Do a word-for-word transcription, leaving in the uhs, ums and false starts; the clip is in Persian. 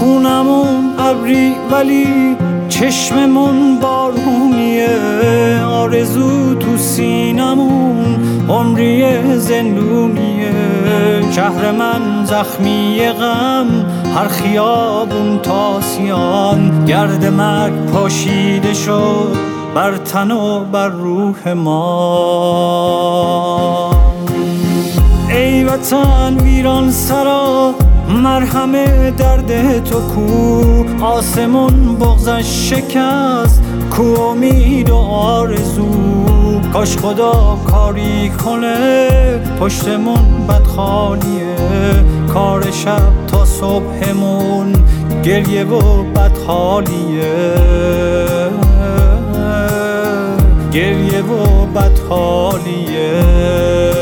خونمون ابری ولی چشممون بارونیه، آرزو تو سینمون عمری زندونیه. شهر من زخمی غم، هر خیابون تاسیان، گرد مرگ پاشیده شد بر تن و بر روح ما. ای وطن ویران سرا، مرهم درد تو کو؟ آسمون بغضش شکست، کو امید و آرزو؟ کاش خدا کاری کنه، پشتمون بدخالیه. کار شب تا صبحمون گریه و بدحالیه، گریه و بدحالیه.